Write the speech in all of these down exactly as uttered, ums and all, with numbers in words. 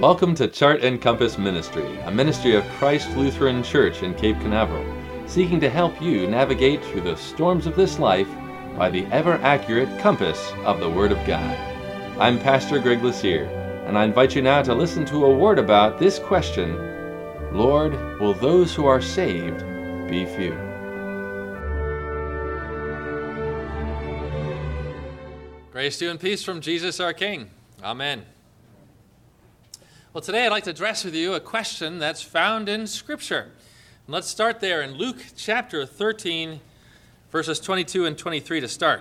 Welcome to Chart and Compass Ministry, a ministry of Christ Lutheran Church in Cape Canaveral, seeking to help you navigate through the storms of this life by the ever-accurate compass of the Word of God. I'm Pastor Greg Lassier, and I invite you now to listen to a word about this question: Lord, will those who are saved be few? Grace to you and peace from Jesus our King. Amen. Well, today I'd like to address with you a question that's found in Scripture. And let's start there in Luke chapter thirteen, verses twenty-two and twenty-three to start.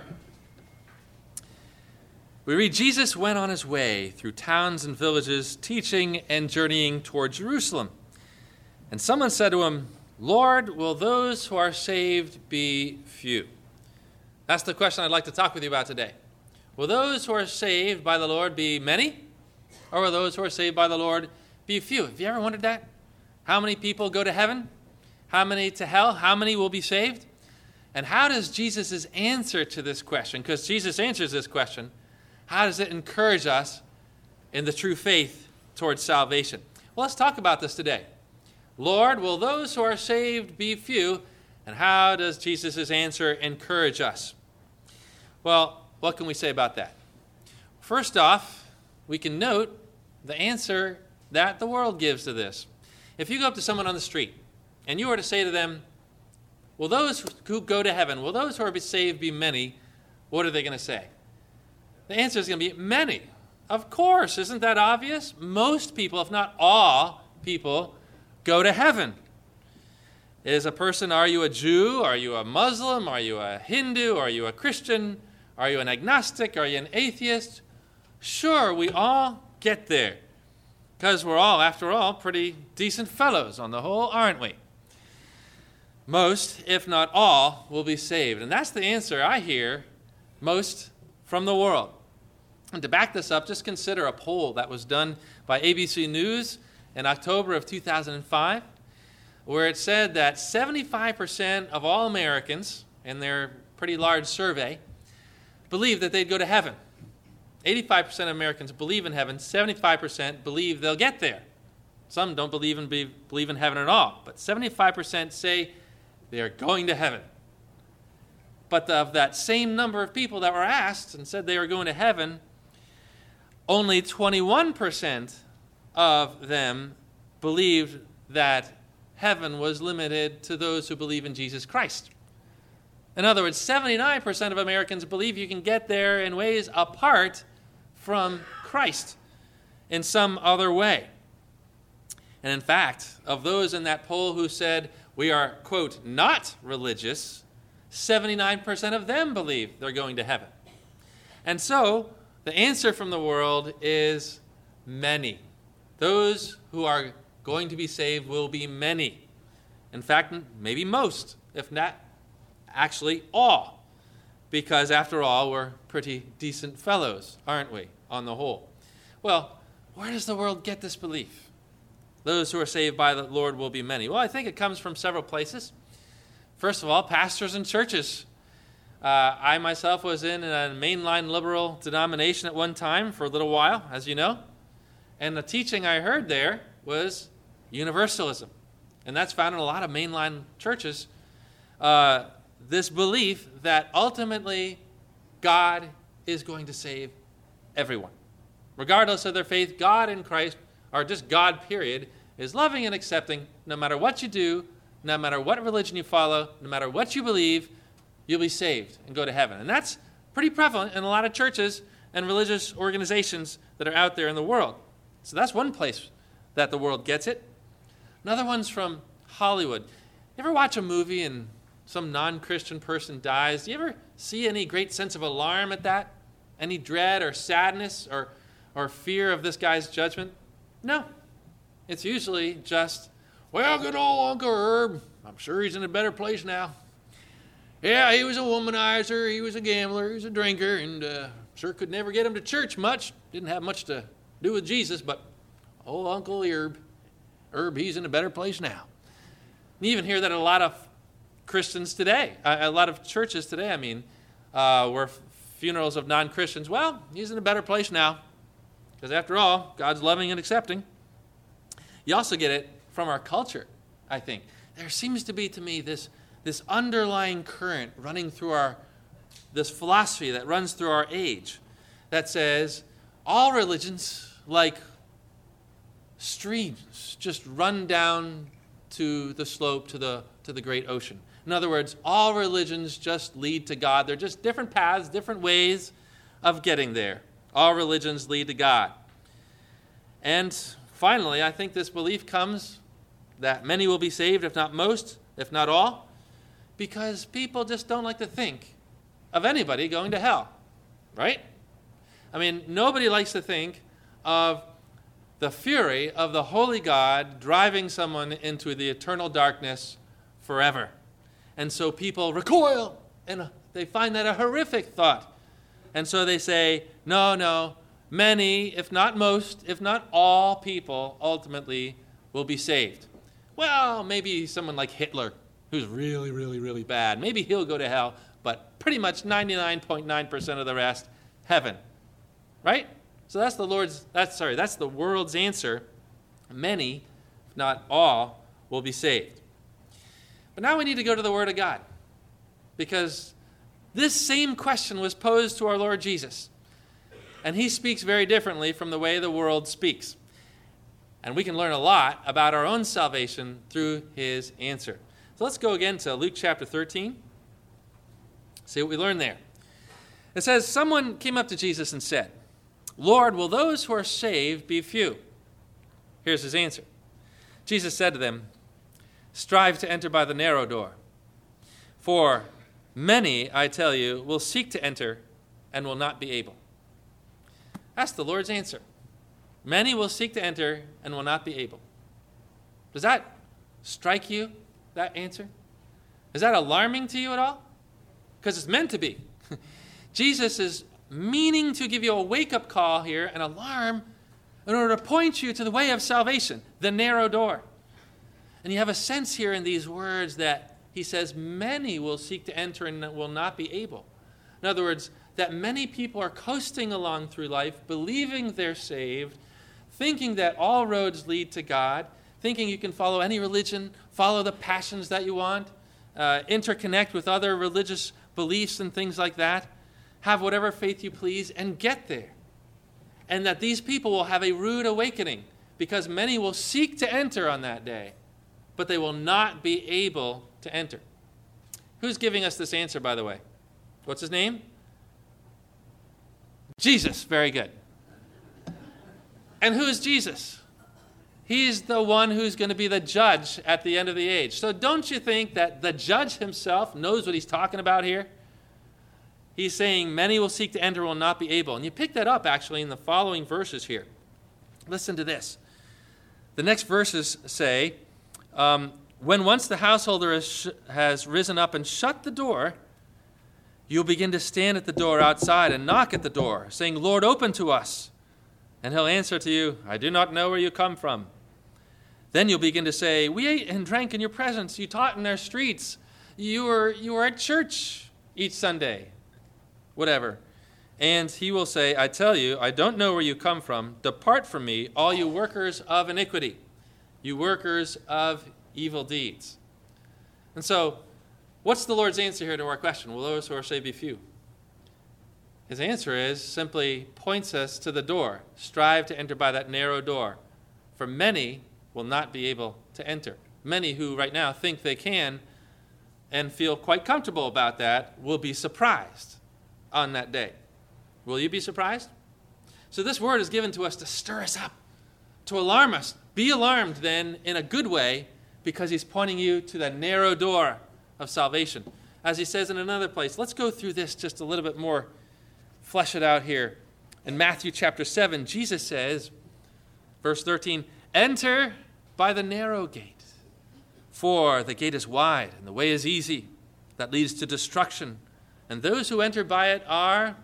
We read, Jesus went on his way through towns and villages, teaching and journeying toward Jerusalem. And someone said to him, Lord, will those who are saved be few? That's the question I'd like to talk with you about today. Will those who are saved by the Lord be many? Or will those who are saved by the Lord be few? Have you ever wondered that? How many people go to heaven? How many to hell? How many will be saved? And how does Jesus' answer to this question, because Jesus answers this question, how does it encourage us in the true faith towards salvation? Well, let's talk about this today. Lord, will those who are saved be few? And how does Jesus' answer encourage us? Well, what can we say about that? First off, we can note the answer that the world gives to this. If you go up to someone on the street and you were to say to them, will those who go to heaven, will those who are saved be many? What are they going to say? The answer is going to be many. Of course, isn't that obvious? Most people, if not all people, go to heaven. Is a person, are you a Jew? Are you a Muslim? Are you a Hindu? Are you a Christian? Are you an agnostic? Are you an atheist? Sure, we all get there, because we're all, after all, pretty decent fellows on the whole, aren't we? Most, if not all, will be saved. And that's the answer I hear most from the world. And to back this up, just consider a poll that was done by A B C News in October of two thousand five, where it said that seventy-five percent of all Americans, in their pretty large survey, believe that they'd go to heaven. eighty-five percent of Americans believe in heaven. seventy-five percent believe they'll get there. Some don't believe in, be, believe in heaven at all. But seventy-five percent say they're going to heaven. But of that same number of people that were asked and said they were going to heaven, only twenty-one percent of them believed that heaven was limited to those who believe in Jesus Christ. In other words, seventy-nine percent of Americans believe you can get there in ways apart from Christ in some other way. And in fact, of those in that poll who said we are, quote, not religious, seventy-nine percent of them believe they're going to heaven. And so the answer from the world is many. Those who are going to be saved will be many. In fact, maybe most, if not actually all, because after all, we're pretty decent fellows, aren't we, on the whole? Well, where does the world get this belief? Those who are saved by the Lord will be many. Well, I think it comes from several places. First of all, pastors and churches. Uh, I myself was in a mainline liberal denomination at one time for a little while, as you know, and the teaching I heard there was universalism, and that's found in a lot of mainline churches. Uh, this belief that ultimately God is going to save everyone. Regardless of their faith, God in Christ, or just God, period, is loving and accepting no matter what you do, no matter what religion you follow, no matter what you believe, you'll be saved and go to heaven. And that's pretty prevalent in a lot of churches and religious organizations that are out there in the world. So that's one place that the world gets it. Another one's from Hollywood. You ever watch a movie and some non-Christian person dies? Do you ever see any great sense of alarm at that? Any dread or sadness or, or fear of this guy's judgment? No. It's usually just, well, good old Uncle Herb. I'm sure he's in a better place now. Yeah, he was a womanizer, he was a gambler, he was a drinker, and uh, sure could never get him to church much. Didn't have much to do with Jesus, but old Uncle Herb, Herb, he's in a better place now. You even hear that in a lot of Christians today, a lot of churches today, I mean, uh, where funerals of non-Christians, well, he's in a better place now, because after all, God's loving and accepting. You also get it from our culture, I think. There seems to be, to me, this, this underlying current running through our, this philosophy that runs through our age that says all religions, like streams, just run down to the slope, to the, to the great ocean. In other words, all religions just lead to God. They're just different paths, different ways of getting there. All religions lead to God. And finally, I think this belief comes that many will be saved, if not most, if not all, because people just don't like to think of anybody going to hell, right? I mean, nobody likes to think of the fury of the holy God driving someone into the eternal darkness forever. And so people recoil, and they find that a horrific thought. And so they say, no, no, many, if not most, if not all people ultimately will be saved. Well, maybe someone like Hitler, who's really, really, really bad. Maybe he'll go to hell, but pretty much ninety-nine point nine percent of the rest, heaven. Right? So that's the Lord's, that's, sorry, that's the world's answer. Many, if not all, will be saved. But now we need to go to the Word of God, because this same question was posed to our Lord Jesus, and he speaks very differently from the way the world speaks. And we can learn a lot about our own salvation through his answer. So let's go again to Luke chapter thirteen. See what we learn there. It says, someone came up to Jesus and said, Lord, will those who are saved be few? Here's his answer. Jesus said to them, strive to enter by the narrow door. For many, I tell you, will seek to enter and will not be able. That's the Lord's answer. Many will seek to enter and will not be able. Does that strike you, that answer? Is that alarming to you at all? Because it's meant to be. Jesus is meaning to give you a wake-up call here, an alarm, in order to point you to the way of salvation, the narrow door. And you have a sense here in these words that he says many will seek to enter and will not be able. In other words, that many people are coasting along through life, believing they're saved, thinking that all roads lead to God, thinking you can follow any religion, follow the passions that you want, uh, interconnect with other religious beliefs and things like that, have whatever faith you please, and get there. And that these people will have a rude awakening, because many will seek to enter on that day, but they will not be able to enter. Who's giving us this answer, by the way? What's his name? Jesus. Very good. And who is Jesus? He's the one who's going to be the judge at the end of the age. So don't you think that the judge himself knows what he's talking about here? He's saying many will seek to enter and will not be able. And you pick that up, actually, in the following verses here. Listen to this. The next verses say, um, when once the householder has, sh- has risen up and shut the door, you'll begin to stand at the door outside and knock at the door, saying, Lord, open to us. And he'll answer to you, I do not know where you come from. Then you'll begin to say, we ate and drank in your presence. You taught in our streets. You were, you were at church each Sunday. Whatever. And he will say, I tell you, I don't know where you come from. Depart from me, all you workers of iniquity, you workers of evil deeds. And so, what's the Lord's answer here to our question? Will those who are saved be few? His answer is simply points us to the door. Strive to enter by that narrow door. For many will not be able to enter. Many who right now think they can and feel quite comfortable about that will be surprised on that day. Will you be surprised? So this word is given to us to stir us up, to alarm us. Be alarmed then in a good way, because he's pointing you to the narrow door of salvation. As he says in another place, let's go through this just a little bit more, flesh it out here. In Matthew chapter seven, Jesus says, verse thirteen, enter by the narrow gate, for the gate is wide and the way is easy that leads to destruction, and those who enter by it are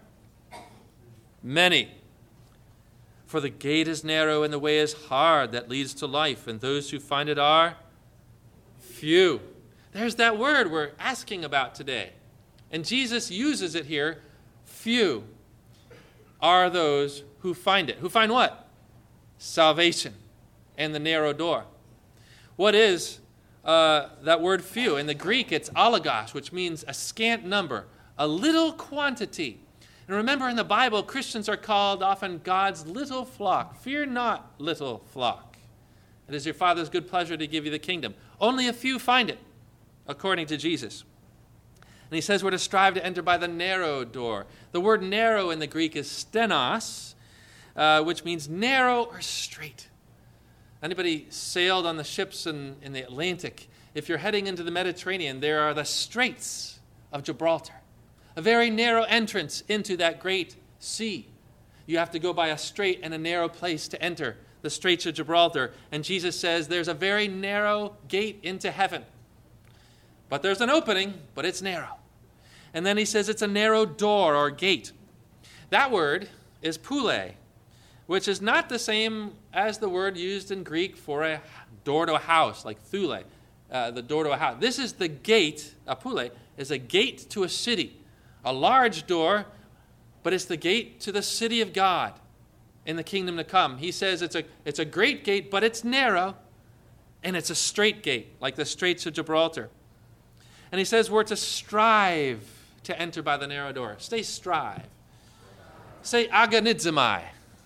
many. For the gate is narrow and the way is hard that leads to life, and those who find it are few. There's that word we're asking about today. And Jesus uses it here. Few are those who find it. Who find what? Salvation. and the narrow door. What is uh, that word few? In the Greek, it's alagos, which means a scant number, a little quantity. And remember, in the Bible, Christians are called often God's little flock. Fear not, little flock. It is your Father's good pleasure to give you the kingdom. Only a few find it, according to Jesus. And he says we're to strive to enter by the narrow door. The word narrow in the Greek is stenos, uh, which means narrow or straight. Anybody sailed on the ships in, in the Atlantic? If you're heading into the Mediterranean, there are the Straits of Gibraltar, a very narrow entrance into that great sea. You have to go by a straight and a narrow place to enter the Straits of Gibraltar. And Jesus says there's a very narrow gate into heaven. But there's an opening, but it's narrow. And then he says it's a narrow door or gate. That word is poule, which is not the same as the word used in Greek for a door to a house, like thule, uh, the door to a house. This is the gate, a poule, is a gate to a city, a large door, but it's the gate to the city of God in the kingdom to come. He says it's a, it's a great gate, but it's narrow, and it's a straight gate, like the Straits of Gibraltar. And he says we're to strive to enter by the narrow door. Say strive. Say agonizomai.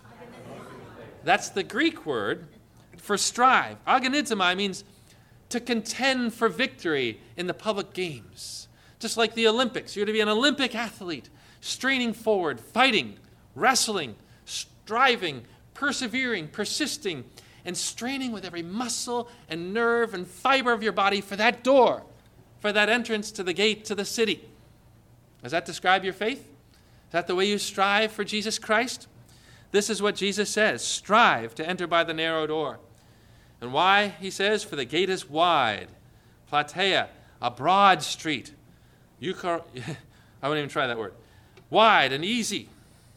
That's the Greek word for strive. Agonizomai means to contend for victory in the public games. Just like the Olympics, you're to be an Olympic athlete, straining forward, fighting, wrestling, striving, persevering, persisting, and straining with every muscle and nerve and fiber of your body for that door, for that entrance to the gate to the city. Does that describe your faith? Is that the way you strive for Jesus Christ? This is what Jesus says, strive to enter by the narrow door. And why, he says, for the gate is wide, plateia, a broad street. Euchar- I won't even try that word. Wide and easy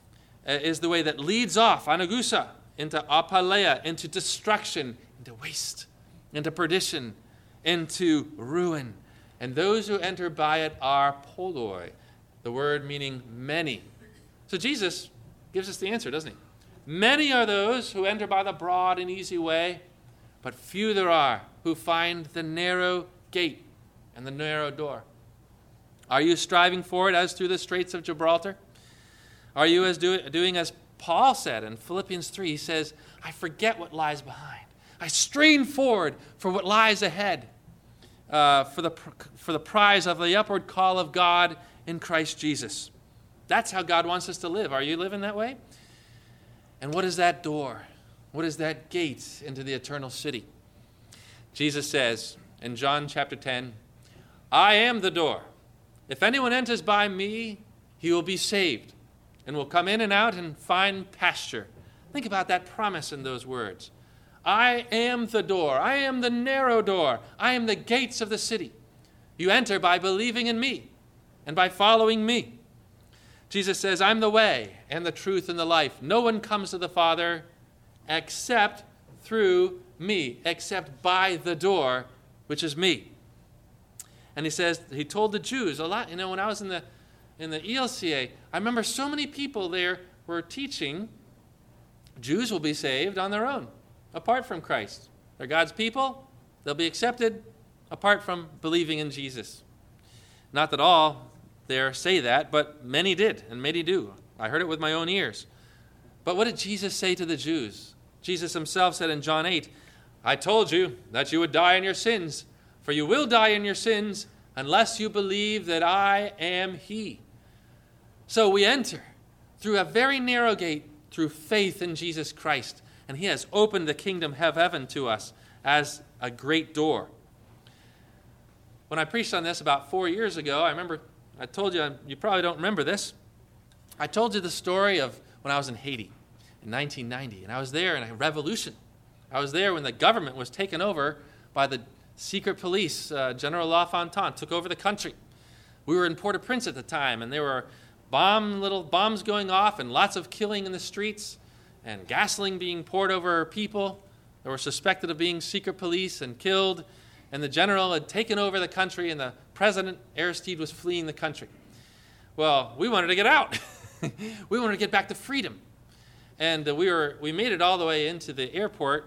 is the way that leads off, anagusa, into apaleia, into destruction, into waste, into perdition, into ruin. And those who enter by it are poloi, the word meaning many. So Jesus gives us the answer, doesn't he? Many are those who enter by the broad and easy way, but few there are who find the narrow gate and the narrow door. Are you striving for it as through the Straits of Gibraltar? Are you as do, doing as Paul said in Philippians three? He says, I forget what lies behind. I strain forward for what lies ahead, uh, for the for the prize of the upward call of God in Christ Jesus. That's how God wants us to live. Are you living that way? And what is that door? What is that gate into the eternal city? Jesus says in John chapter ten, I am the door. If anyone enters by me, he will be saved and will come in and out and find pasture. Think about that promise in those words. I am the door. I am the narrow door. I am the gates of the city. You enter by believing in me and by following me. Jesus says, I'm the way and the truth and the life. No one comes to the Father except through me, except by the door, which is me. And he says, he told the Jews a lot. You know, when I was in the in the E L C A, I remember so many people there were teaching Jews will be saved on their own, apart from Christ. They're God's people. They'll be accepted apart from believing in Jesus. Not that all there say that, but many did, and many do. I heard it with my own ears. But what did Jesus say to the Jews? Jesus himself said in John eight, I told you that you would die in your sins, for you will die in your sins unless you believe that I am he. So we enter through a very narrow gate through faith in Jesus Christ, and he has opened the kingdom of heaven to us as a great door. When I preached on this about four years ago, I remember I told you, you probably don't remember this. I told you the story of when I was in Haiti in nineteen ninety, and I was there in a revolution. I was there when the government was taken over by the secret police. uh, General LaFontaine took over the country. We were in Port-au-Prince at the time, and there were bomb little bombs going off and lots of killing in the streets and gasoline being poured over people that were suspected of being secret police and killed. And the general had taken over the country, and the president, Aristide, was fleeing the country. Well, we wanted to get out. We wanted to get back to freedom. And uh, we were we made it all the way into the airport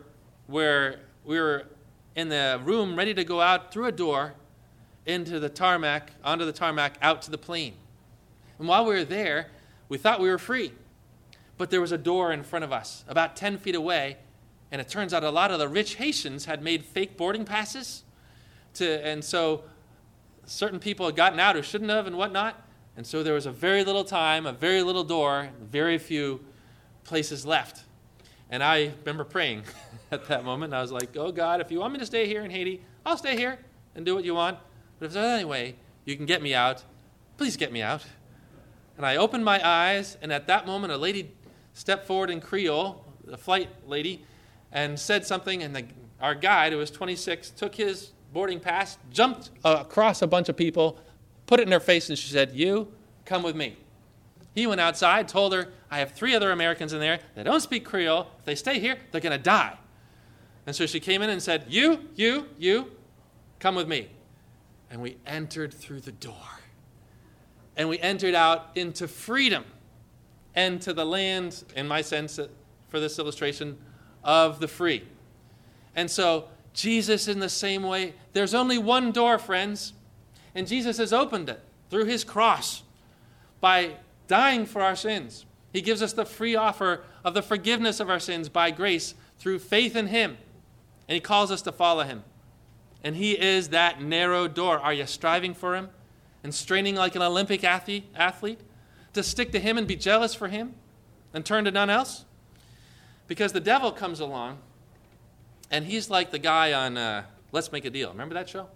where we were in the room ready to go out through a door into the tarmac, onto the tarmac, out to the plane. And while we were there, we thought we were free. But there was a door in front of us, about ten feet away, and it turns out a lot of the rich Haitians had made fake boarding passes. To, and so certain people had gotten out who shouldn't have and whatnot. And so there was a very little time, a very little door, very few places left. And I remember praying at that moment. And I was like, oh, God, if you want me to stay here in Haiti, I'll stay here and do what you want. But if there's any way you can get me out, please get me out. And I opened my eyes, and at that moment, a lady stepped forward in Creole, the flight lady, and said something. And the, our guide, who was twenty-six, took his boarding pass, jumped across a bunch of people, put it in her face, and she said, you, come with me. He went outside, told her, I have three other Americans in there. They don't speak Creole. If they stay here, they're going to die. And so she came in and said, you, you, you, come with me. And we entered through the door. And we entered out into freedom and to the land, in my sense, for this illustration, of the free. And so Jesus, in the same way, there's only one door, friends. And Jesus has opened it through his cross by dying for our sins. He gives us the free offer of the forgiveness of our sins by grace through faith in him. And he calls us to follow him. And he is that narrow door. Are you striving for him and straining like an Olympic athlete, athlete to stick to him and be jealous for him and turn to none else? Because the devil comes along, and he's like the guy on uh, Let's Make a Deal. Remember that show?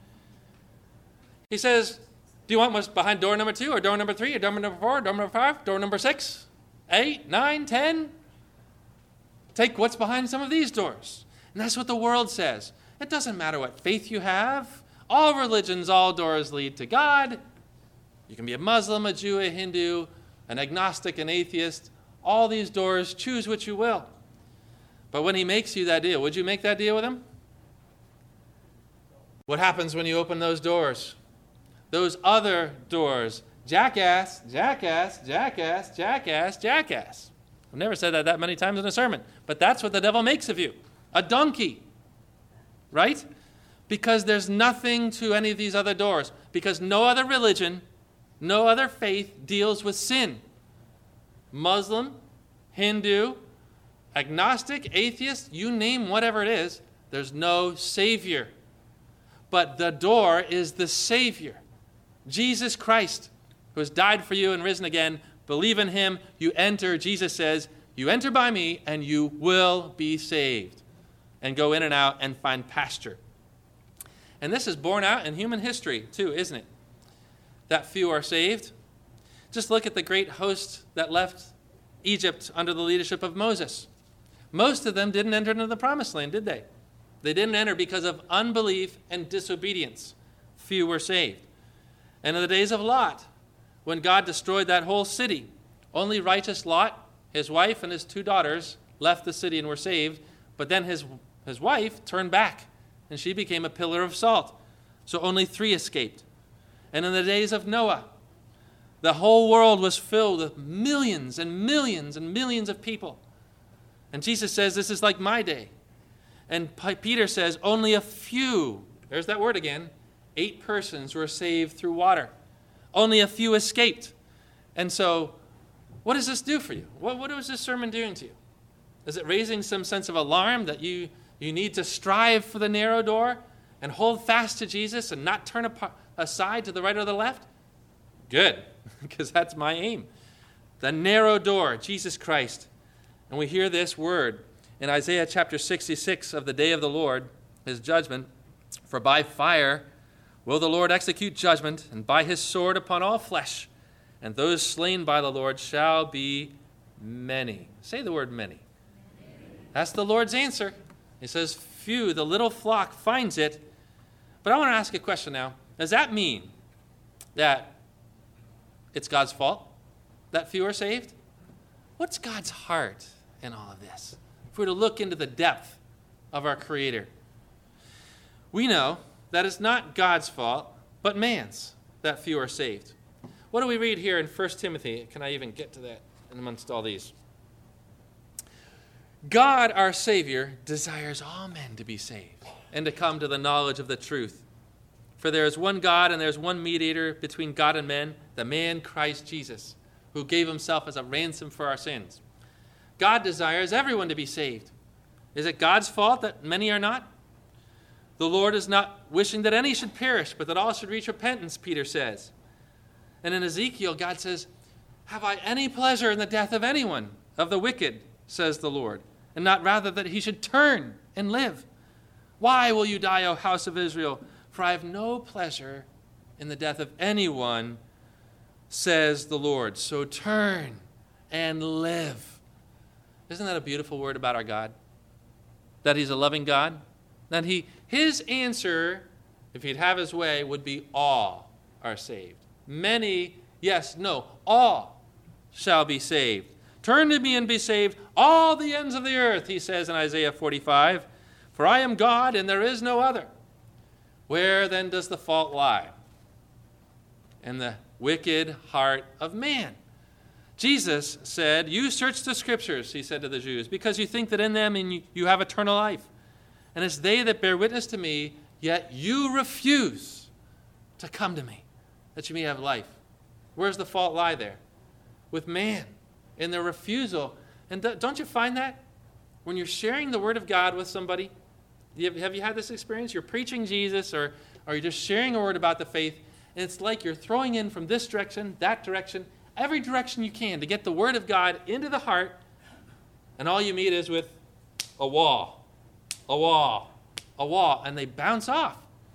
He says, do you want what's behind door number two, or door number three, or door number four, or door number five, door number six, eight, nine, ten? Take what's behind some of these doors. And that's what the world says. It doesn't matter what faith you have. All religions, all doors lead to God. You can be a Muslim, a Jew, a Hindu, an agnostic, an atheist. All these doors, choose what you will. But when he makes you that deal, would you make that deal with him? What happens when you open those doors? Those other doors. Jackass, jackass, jackass, jackass, jackass. I've never said that that many times in a sermon. But that's what the devil makes of you. A donkey. Right? Because there's nothing to any of these other doors. Because no other religion, no other faith deals with sin. Muslim, Hindu, agnostic, atheist, you name whatever it is, there's no Savior. But the door is the Savior. Jesus Christ, who has died for you and risen again. Believe in him. You enter, Jesus says, you enter by me and you will be saved. And go in and out and find pasture. And this is borne out in human history too, isn't it? That few are saved. Just look at the great host that left Egypt under the leadership of Moses. Most of them didn't enter into the promised land, did they? They didn't enter because of unbelief and disobedience. Few were saved. And in the days of Lot, when God destroyed that whole city, only righteous Lot, his wife, and his two daughters left the city and were saved. But then his, his wife turned back, and she became a pillar of salt. So only three escaped. And in the days of Noah, the whole world was filled with millions and millions and millions of people. And Jesus says, this is like my day. And Peter says, only a few, there's that word again, eight persons were saved through water. Only a few escaped. And so, what does this do for you? What, what is this sermon doing to you? Is it raising some sense of alarm that you, you need to strive for the narrow door and hold fast to Jesus and not turn a, aside to the right or the left? Good, because that's my aim. The narrow door, Jesus Christ. And we hear this word in Isaiah chapter sixty-six of the day of the Lord, his judgment. For by fire will the Lord execute judgment, and by his sword upon all flesh. And those slain by the Lord shall be many. Say the word many. That's the Lord's answer. He says, few, the little flock finds it. But I want to ask a question now. Does that mean that it's God's fault that few are saved? What's God's heart in all of this? If we were to look into the depth of our Creator, we know that it's not God's fault, but man's, that few are saved. What do we read here in First Timothy? Can I even get to that in amongst all these? God, our Savior, desires all men to be saved and to come to the knowledge of the truth. For there is one God and there is one mediator between God and men, the man Christ Jesus, who gave himself as a ransom for our sins. God desires everyone to be saved. Is it God's fault that many are not? The Lord is not wishing that any should perish, but that all should reach repentance, Peter says. And in Ezekiel, God says, have I any pleasure in the death of anyone, of the wicked, says the Lord, and not rather that he should turn and live? Why will you die, O house of Israel? For I have no pleasure in the death of anyone, says the Lord. So turn and live. Isn't that a beautiful word about our God? That he's a loving God? That he, his answer, if he'd have his way, would be all are saved. Many, yes, no, all shall be saved. Turn to me and be saved, all the ends of the earth, he says in Isaiah forty-five. For I am God and there is no other. Where then does the fault lie? In the wicked heart of man. Jesus said, you search the scriptures, he said to the Jews, because you think that in them you have eternal life. And it's they that bear witness to me, yet you refuse to come to me, that you may have life. Where's the fault lie there? With man, in their refusal. And don't you find that? When you're sharing the word of God with somebody, have you had this experience? You're preaching Jesus, or, or you're just sharing a word about the faith, and it's like you're throwing in from this direction, that direction, every direction you can to get the word of God into the heart, and all you meet is with a wall, a wall, a wall, and they bounce off.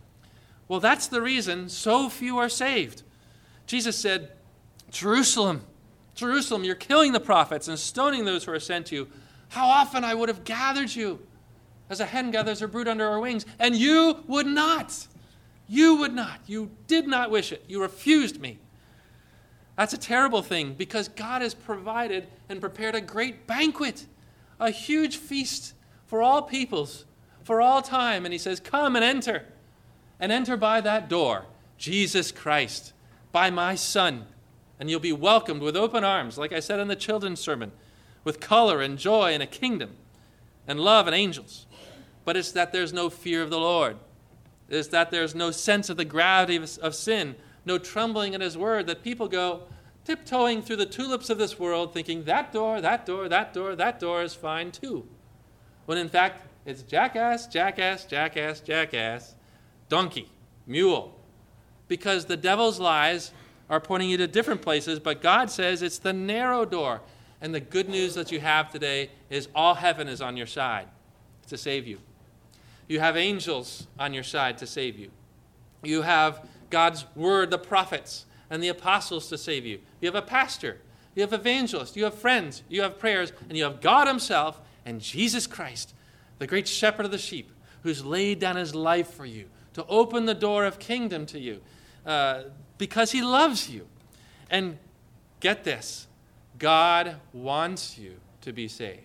Well, that's the reason so few are saved. Jesus said, Jerusalem, Jerusalem, you're killing the prophets and stoning those who are sent to you. How often I would have gathered you as a hen gathers her brood under her wings, and you would not. You would not. You did not wish it. You refused me. That's a terrible thing, because God has provided and prepared a great banquet, a huge feast for all peoples, for all time. And he says, come and enter, and enter by that door, Jesus Christ, by my Son. And you'll be welcomed with open arms, like I said in the children's sermon, with color and joy and a kingdom and love and angels. But it's that there's no fear of the Lord. It's that there's no sense of the gravity of, of sin, no trembling at his word, that people go tiptoeing through the tulips of this world thinking that door, that door, that door, that door is fine too. When in fact, it's jackass, jackass, jackass, jackass, donkey, mule. Because the devil's lies are pointing you to different places, but God says it's the narrow door. And the good news that you have today is all heaven is on your side to save you. You have angels on your side to save you. You have God's word, the prophets, and the apostles to save you. You have a pastor. You have evangelists. You have friends. You have prayers. And you have God himself and Jesus Christ, the great shepherd of the sheep, who's laid down his life for you to open the door of kingdom to you uh, because he loves you. And get this, God wants you to be saved.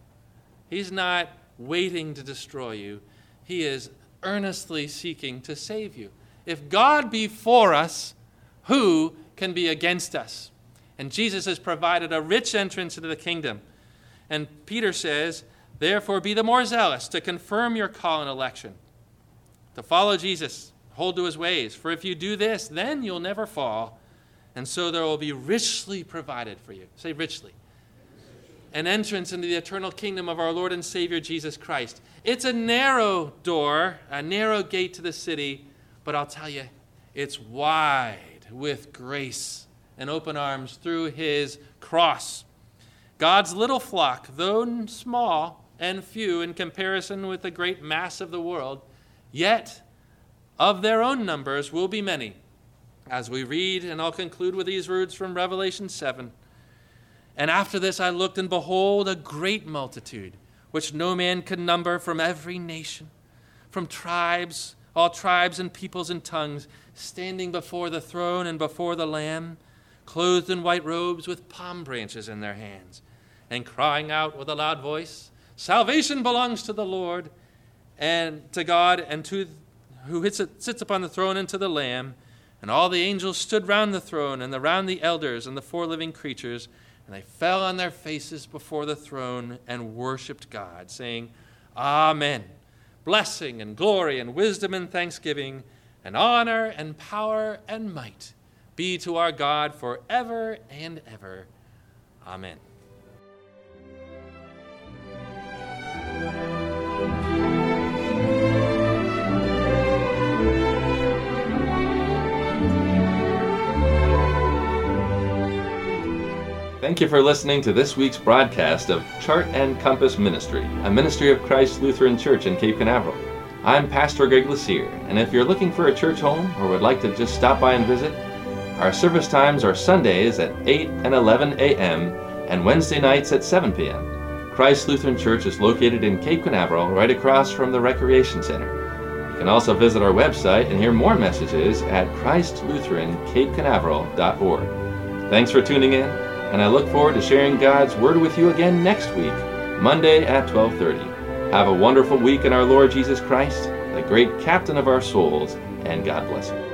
He's not waiting to destroy you. He is earnestly seeking to save you. If God be for us, who can be against us? And Jesus has provided a rich entrance into the kingdom. And Peter says, therefore be the more zealous to confirm your call and election, to follow Jesus, hold to his ways. For if you do this, then you'll never fall. And so there will be richly provided for you. Say richly. An entrance into the eternal kingdom of our Lord and Savior Jesus Christ. It's a narrow door, a narrow gate to the city, but I'll tell you, it's wide with grace and open arms through his cross. God's little flock, though small and few in comparison with the great mass of the world, yet of their own numbers will be many. As we read, and I'll conclude with these words from Revelation seven. And after this I looked, and behold, a great multitude, which no man could number, from every nation, from tribes, all tribes and peoples and tongues, standing before the throne and before the Lamb, clothed in white robes with palm branches in their hands, and crying out with a loud voice, salvation belongs to the Lord, and to God, and to who sits upon the throne, and to the Lamb. And all the angels stood round the throne, and around the elders and the four living creatures, And they fell on their faces before the throne and worshiped God, saying, Amen. Blessing and glory and wisdom and thanksgiving and honor and power and might be to our God forever and ever. Amen. Thank you for listening to this week's broadcast of Chart and Compass Ministry, a ministry of Christ Lutheran Church in Cape Canaveral. I'm Pastor Greg Lassier, and if you're looking for a church home or would like to just stop by and visit, our service times are Sundays at eight and eleven a.m. and Wednesday nights at seven p.m. Christ Lutheran Church is located in Cape Canaveral, right across from the Recreation Center. You can also visit our website and hear more messages at christ lutheran cape canaveral dot org. Thanks for tuning in, and I look forward to sharing God's Word with you again next week, Monday at twelve thirty. Have a wonderful week in our Lord Jesus Christ, the great captain of our souls, and God bless you.